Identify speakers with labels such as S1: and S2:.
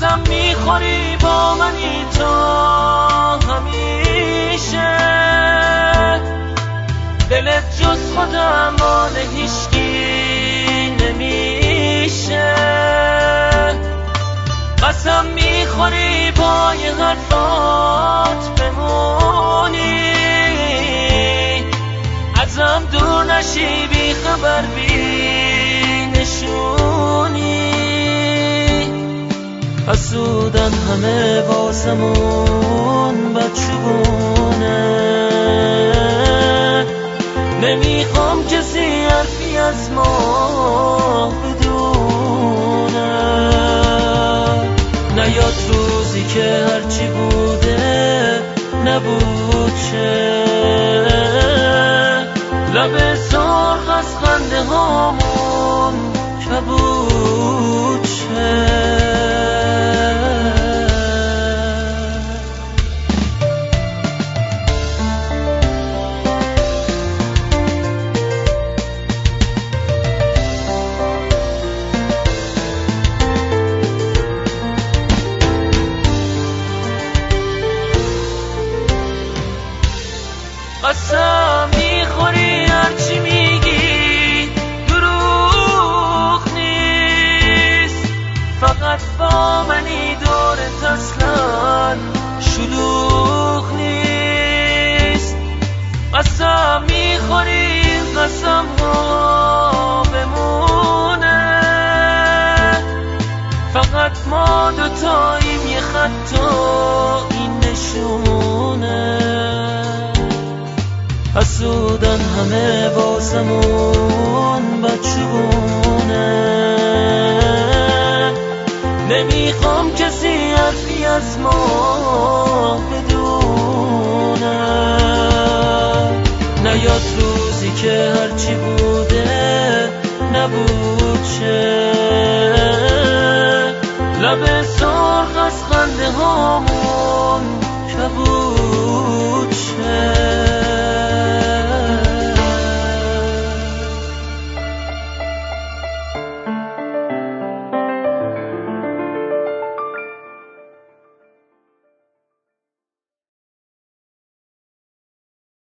S1: قسم میخوری با منی تو همیشه، دلت جز خودم مال هیچکی نمیشه. قسم میخوری با یه حرفات بمونی، ازم دور نشی، بی خبر بی نشونی. حسودن همه واسمون بدشگونه، نمیخوام کسی حرفی از ما بدونه. نیاد روزی که هرچی بوده نبود چه، لب سرخ از خنده هامون کبود چه. قسم میخوری هرچی میگی دروغ نیست، فقط با منی دورت اصلا شلوغ نیست. قسم میخوری قسم ها بمونه، فقط ما دوتاییم، یه خط و این نشونه. حسودن همه واسمون بدشگونه، نمیخوام کسی حرفی از ما بدونه. نیاد روزی که هرچی بوده نبود چه، لب سرخ از خنده هامون